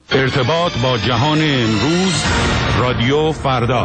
ارتباط با جهان امروز، رادیو فردا.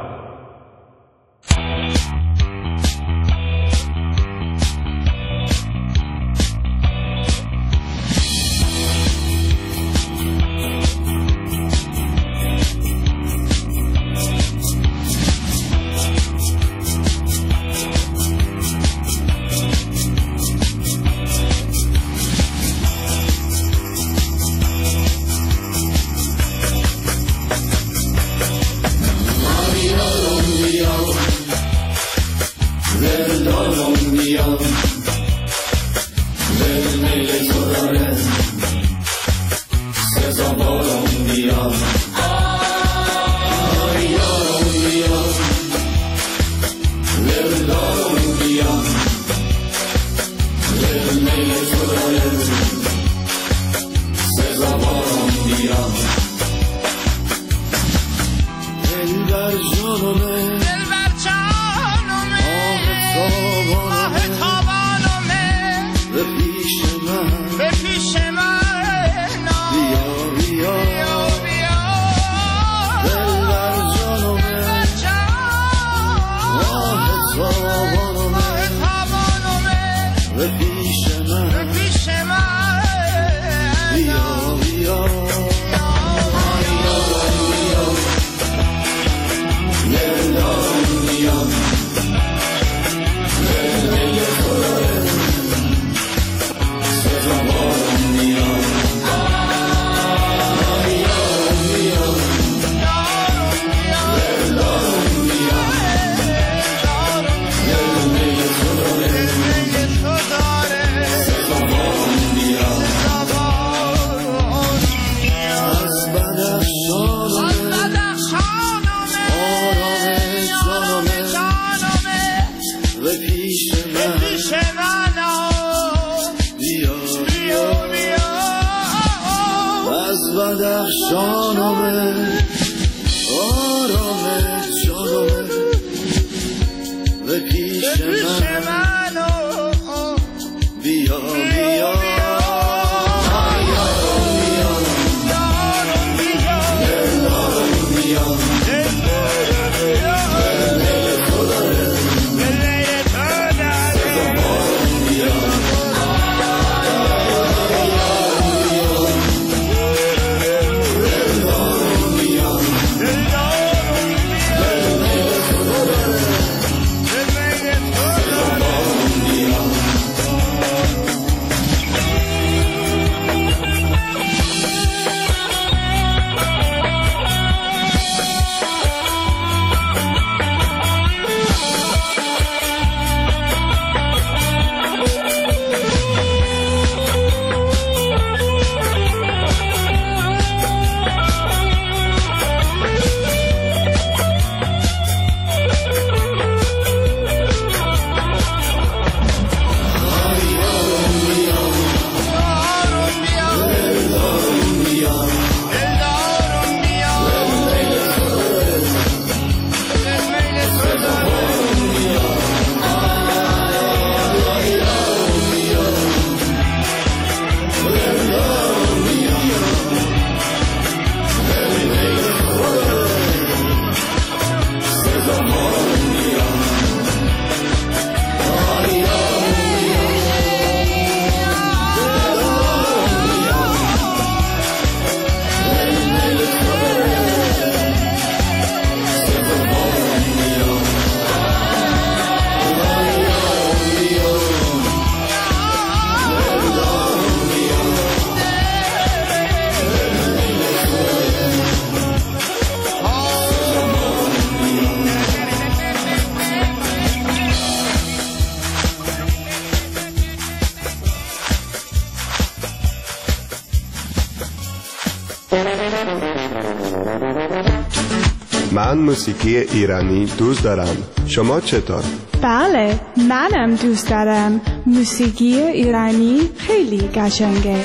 من موسیقی ایرانی دوست دارم. شما چطور؟ بله، منم دوست دارم. موسیقی ایرانی خیلی قشنگه.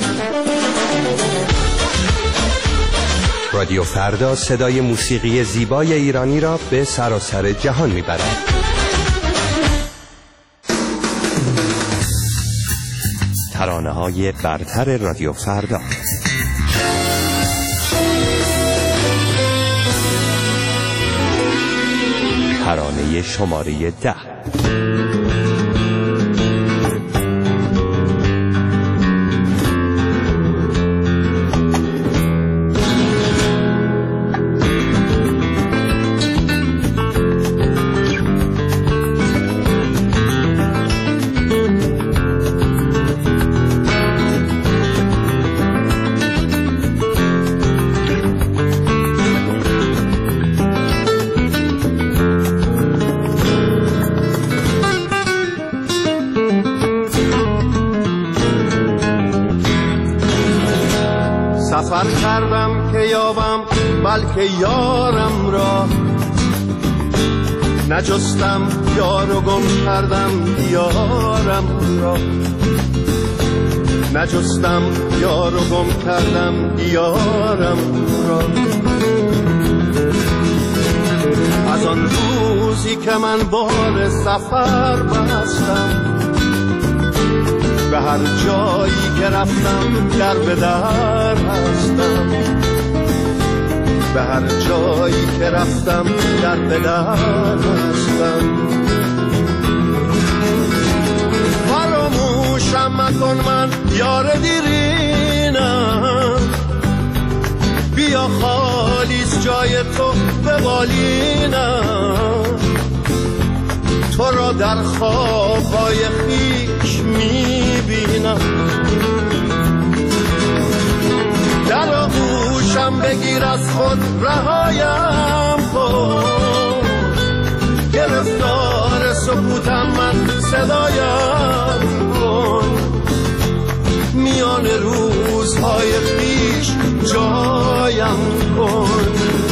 رادیو فردا صدای موسیقی زیبای ایرانی را به سراسر جهان میبرد. ترانه‌های برتر رادیو فردا. ترانه شماره 10. سفر کردم که یابم بلکه یارم را، نجستم یار و گم کردم دیارم را، نجستم یار و گم کردم دیارم را. از آن روزی که من بال سفر بستم، به هر جایی که رفتم در به در هستم، به هر جایی که رفتم در به در هستم. فراموشم مکن من یار دیرینم، بیا خالیست جای تو به بالینم. تو را در خوابهای خویش میبینم، در آغوشم بگیر از خود رهایم کن. گرفتار سکوتم من صدایم کن، میان روزهای خویش جایم کن.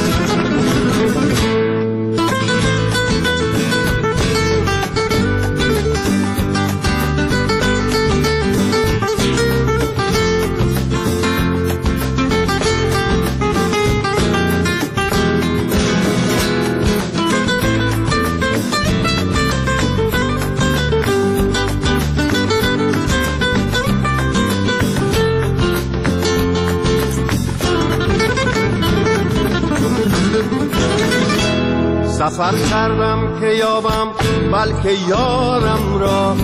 سفر کردم که یابم بلکه یارم را،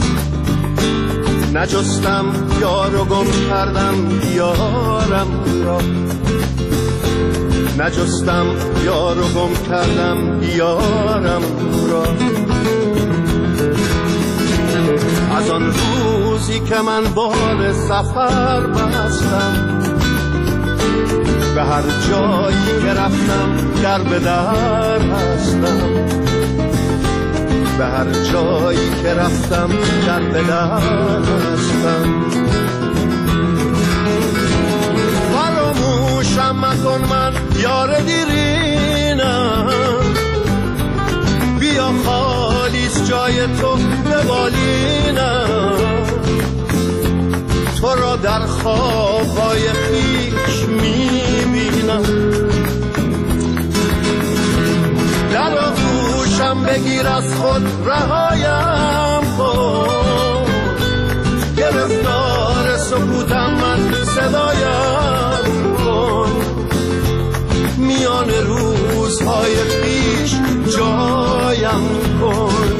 نجستم یار و گم کردم دیارم را، نجستم یار و گم کردم دیارم را. از آن روزی که من بال سفر بستم، به هر جایی که رفتم در به در هستم، به هر جایی که رفتم در به در هستم. فراموشم مکن من یار دیرینم، بیا خالیست جای تو به بالینم. تو را در خوابهای خویش میبینم، در آغوشم بگیر از خود رهایم کن. گرفتار سکوتم من صدایم کن، میان روزهای خویش جایم کن.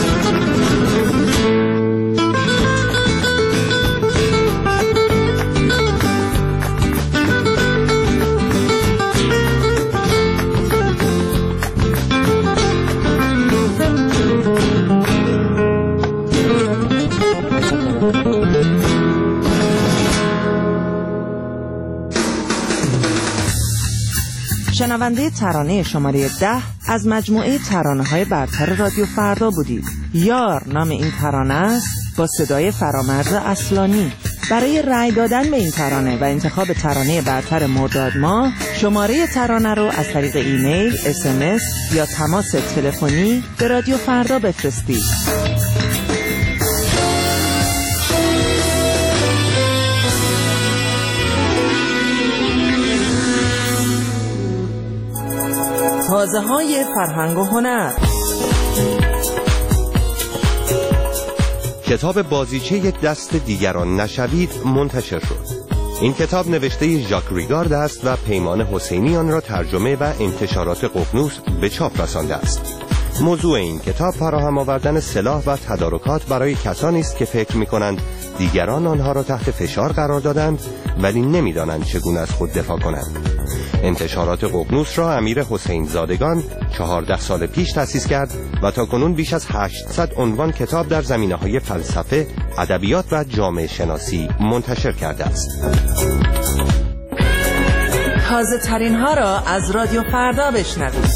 شنونده ترانه شماره 10 از مجموعه ترانه‌های برتر رادیو فردا بودید. یار نام این ترانه است، با صدای فرامرز اصلانی. برای رأی دادن به این ترانه و انتخاب ترانه برتر مرداد ماه، شماره ترانه رو از طریق ایمیل، SMS یا تماس تلفنی به رادیو فردا بفرستید. تازه‌های فرهنگ و هنر. کتاب بازیچه یک دست دیگران نشوید منتشر شد. این کتاب نوشته ژاک ریگارد است و پیمان حسینی آن را ترجمه و انتشارات ققنوس به چاپ رسانده است. موضوع این کتاب فراهم آوردن سلاح و تدارکات برای کسانی است که فکر می‌کنند دیگران آنها را تحت فشار قرار دادند ولی نمی‌دانند چگونه از خود دفاع کنند. انتشارات ققنوس را امیر حسین زادگان 14 سال پیش تأسیس کرد و تاکنون بیش از 800 عنوان کتاب در زمینه‌های فلسفه، ادبیات و جامعه شناسی منتشر کرده است. تازه ترین ها را از رادیو فردا بشنوید.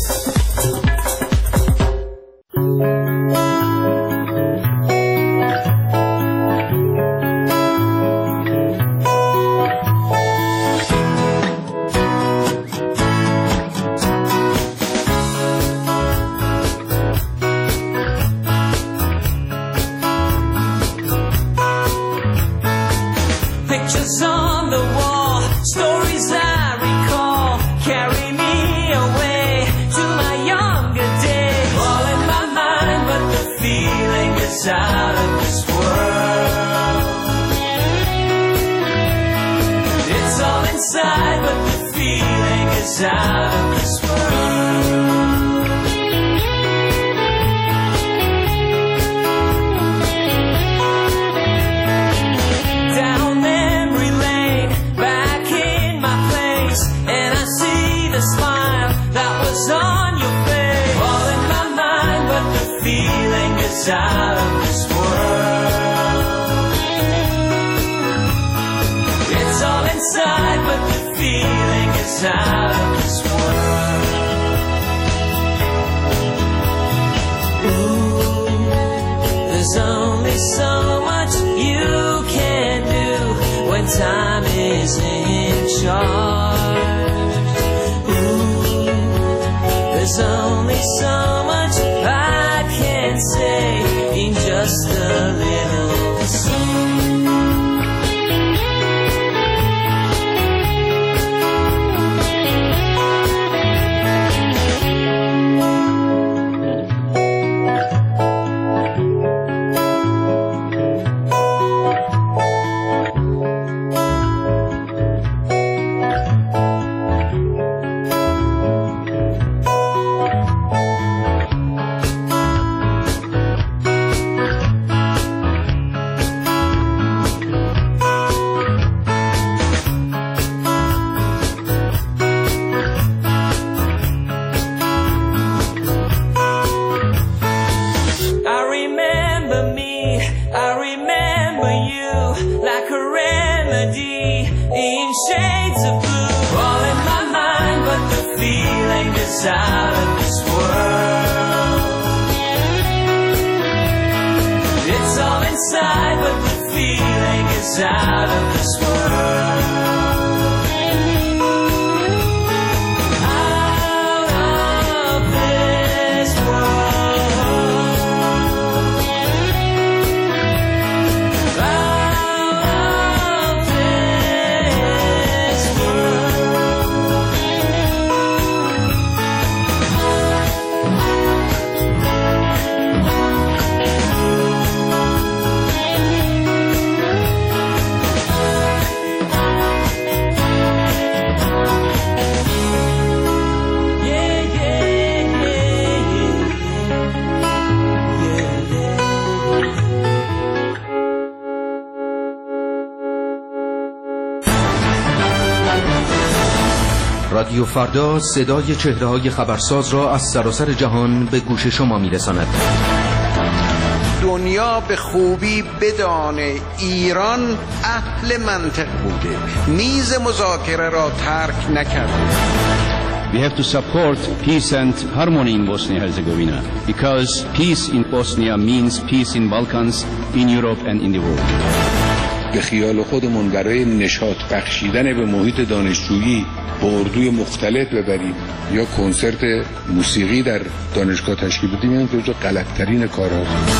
رادیو فردا صدای چهره‌های خبرساز را از سراسر جهان به گوش شما می‌رساند. دنیا به خوبی بدانه ایران اهل منطق بوده، میز مذاکره را ترک نکرده. We have to support peace and harmony in Bosnia-Herzegovina because peace in Bosnia means peace in Balkans, in Europe and in the world. به خیال خودمون برای نشاط بخشیدن به محیط دانشجویی اردوی مختلط ببریم یا کنسرت موسیقی در دانشگاه تشکیل بدیم، این جزو غلط‌ترین کارهاست.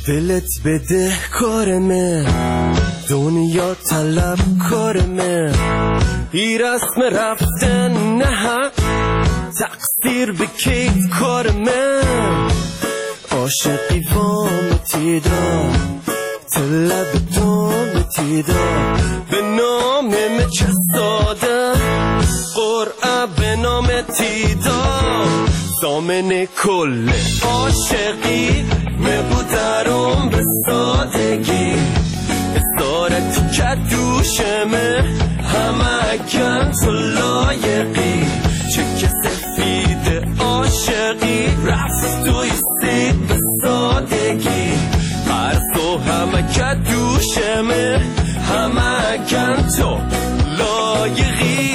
دلت بده کارمه، دنیا طلب کارمه، ای رسم رفتن نه تقصیر به کیف کارمه، عاشقی وامتی دا طلب دامتی دا، به نام چه ساده قرعه به نامتی دا، دامن کل عاشقی مبودرم به سادگی، اسارت که دوشمه همه کن تو لایقی، چک سفید عاشقی رفت و ایستید به سادگی، هر تو همه که دوشمه همه کن تو لایقی،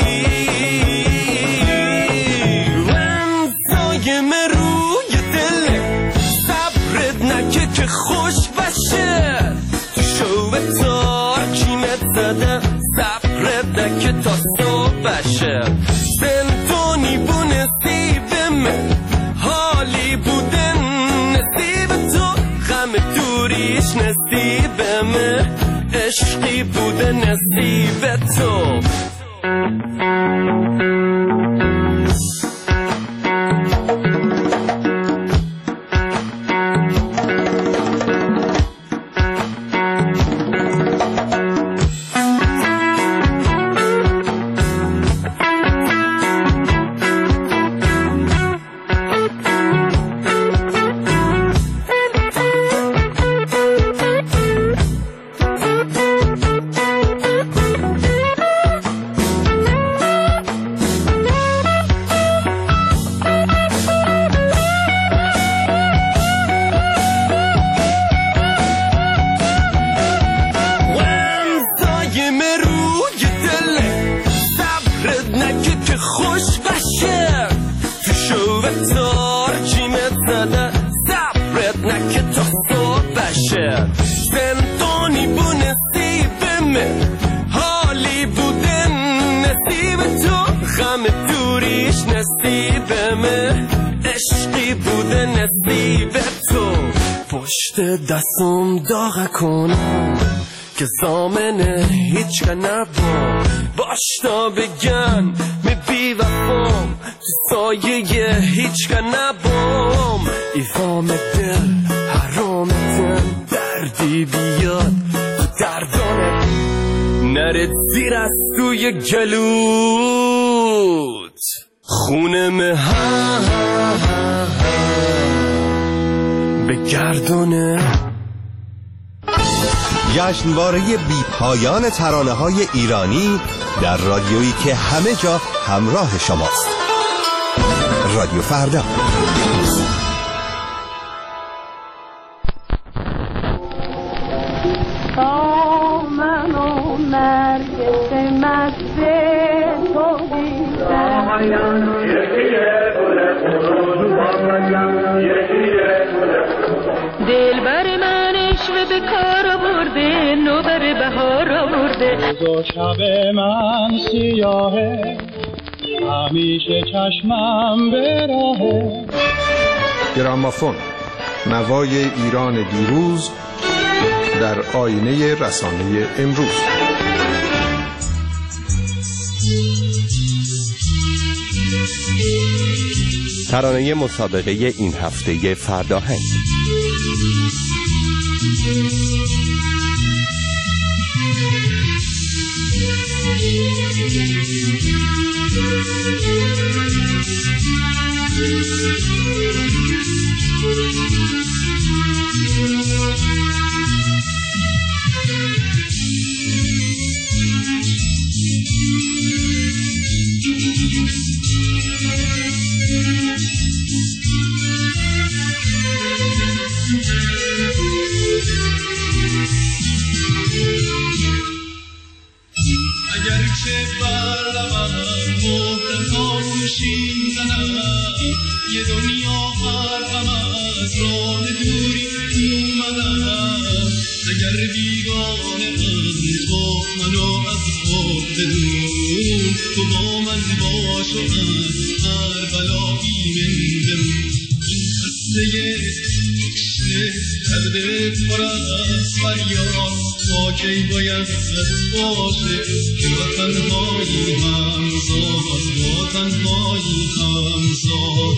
که خوش بشه تو شو تارکیمت زده، صبرت نکه تا صبح بشه، زندونی بو نصیبمه، حالی بودن نصیب تو، غم دوریش نصیبمه، عشقی بوده نصیب تو. زندانی بو نصیبمه، حالی بودن نصیب تو، غم دوریش نصیبمه، عشقی بوده نصیب تو. پشت دستم داغ کنم که زامنه هیچ که نبام، باش تا بگن می بی وفام، تو سایه هیچ که نبام، ایوام دل حرامتن، دردی بیاد تو دردانه نرد زیر از توی گلوت، خونه به گردونه. جشنواره بی پایان ترانه های ایرانی در رادیویی که همه جا همراه شماست. رادیو فردا. من و نرگس مزه تو دیدم، دلبر من عشق به کار برده، نوبر بهار آورده، روز و شب من سیاهه، همیشه چشمم به راهه. گرامافون، نوای ایران دیروز در آینه رسانه امروز. ترانه مسابقه این هفته فرداهنگ. اگرچه بر لبم مهر خاموشی زنم، یه دنیا حرفم از راه دوری اومدم، اگر بیگانه من تو منو از خود بدون، تو با من باش و از هر بلایی من بمون. این قصه تشنه کرده پر از فریاد با کی باید باشه با تنهایی همزاد با تنهایی همزاد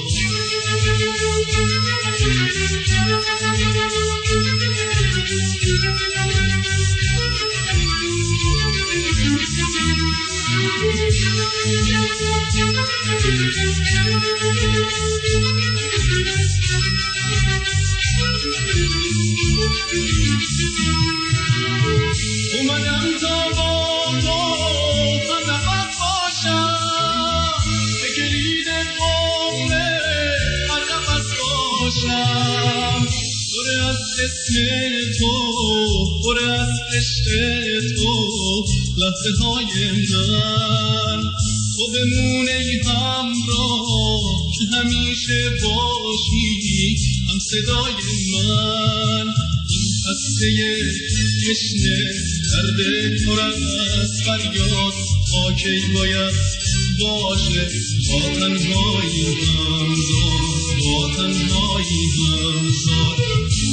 اومدم تا با تو همراه باشم به کلید قفل هر نفس باشم پر از اسم تو پر از عشق تو لحظه های من تو بمونه ای همراه که همیشه باشی هم صدای من این هسته تشنه درد پر از فریاد با کی باید باشه با تنهایی همزاد با تنهایی همزاد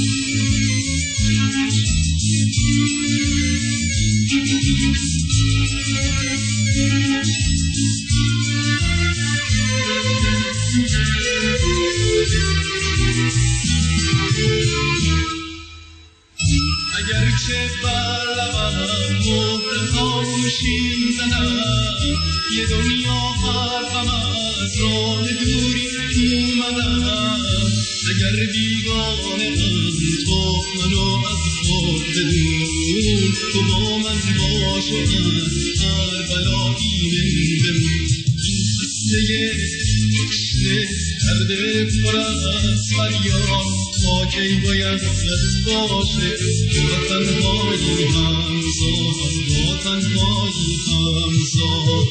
اگر چه بر لبم مهر خاموشی زنم یه دنیا حرفم از راه دوری اومدم اگر بیگانه من تو منو از خود بدون تو با من باش و از هر بلایی بمون این قصه تشنه درد پر از فریاد با کی باید باشه با تنهایی همزاد با تنهایی همزاد.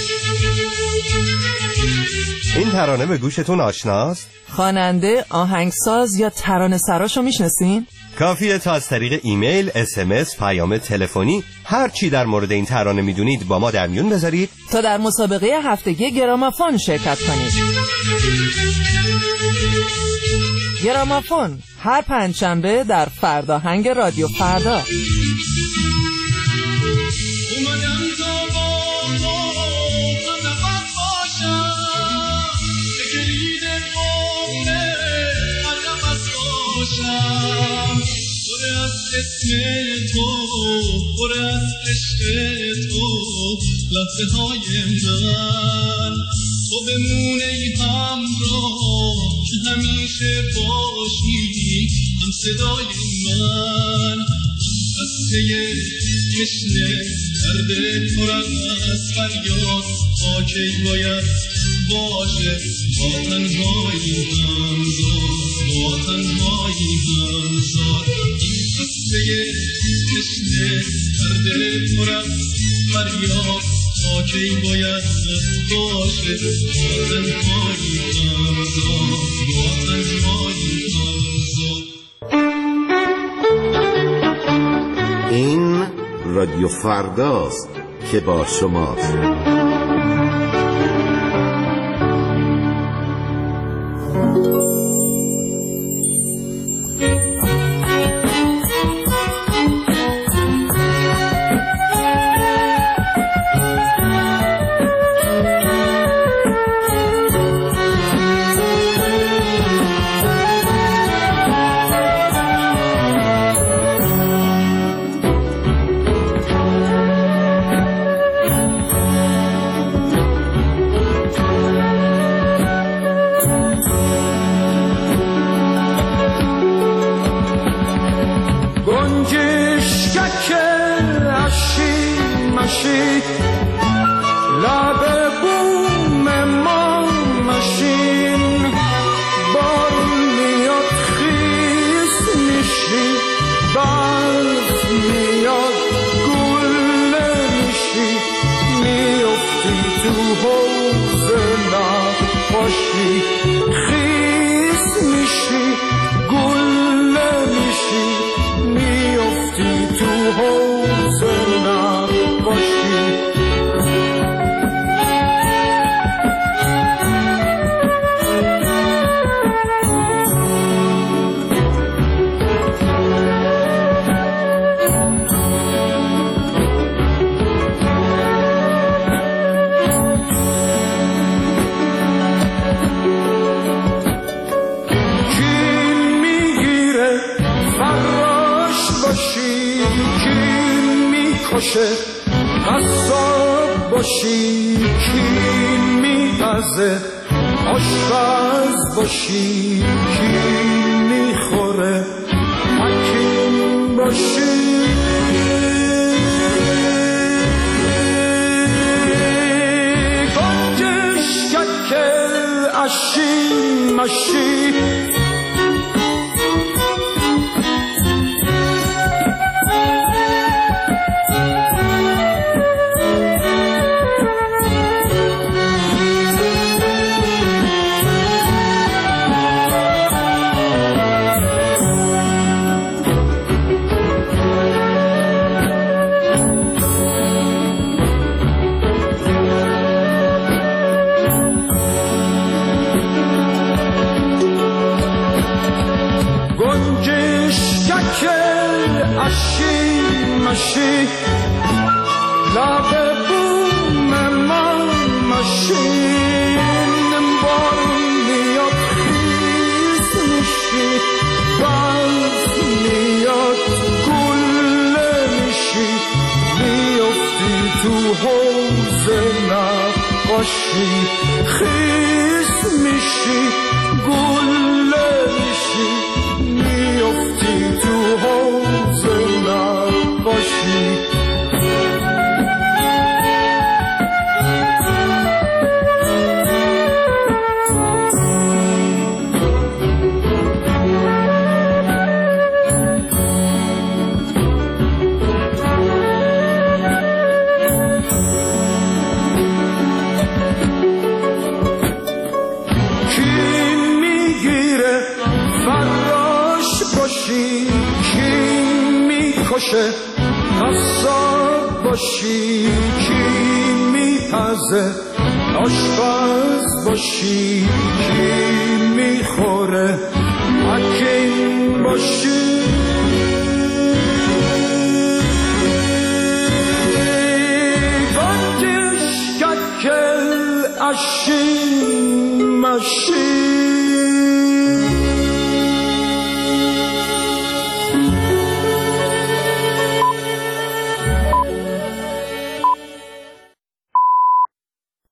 این ترانه به گوشتون آشناست؟ خواننده، آهنگساز یا ترانه سراشو میشناسین؟ کافیه تا از طریق ایمیل، SMS، پیام تلفنی هر چی در مورد این ترانه میدونید با ما در میون بذارید تا در مسابقه هفتگی گرامافون شرکت کنید. گرامافون هر پنجشنبه در فرداهنگ رادیو فردا. اومدم تا با تو همراه باشم به کلید قفل هر نفس باشم پر از اسم تو پر از عشق تو لحظه های من تو بمونه ای همراه که همیشه باشی هم صدای من هسته تشنه درد پر از فریاد با کی باید باشه با تنهایی همزاد با تنهایی همزاد این هسته تشنه درد پر از فریاد با کی باید باشه با تنهایی همزاد با تنهایی همزاد. این رادیو فرداست که با شماست. میکشه قصاب باشی کین میپزه آشپز باشی کین میخوره حکیم باشی گنجش ککل اشی مشی مشی لب بوم من مشین بارون میاد خیز میشی باز میاد گله میشی میافتی تو حوض نقاشی خیز میشی گله میشی میافتی تو حوض نقاشی قصاب باشی کی میپزه آشپز باشی کی میخوره حکیم باشی گنجش ککل اشی مشی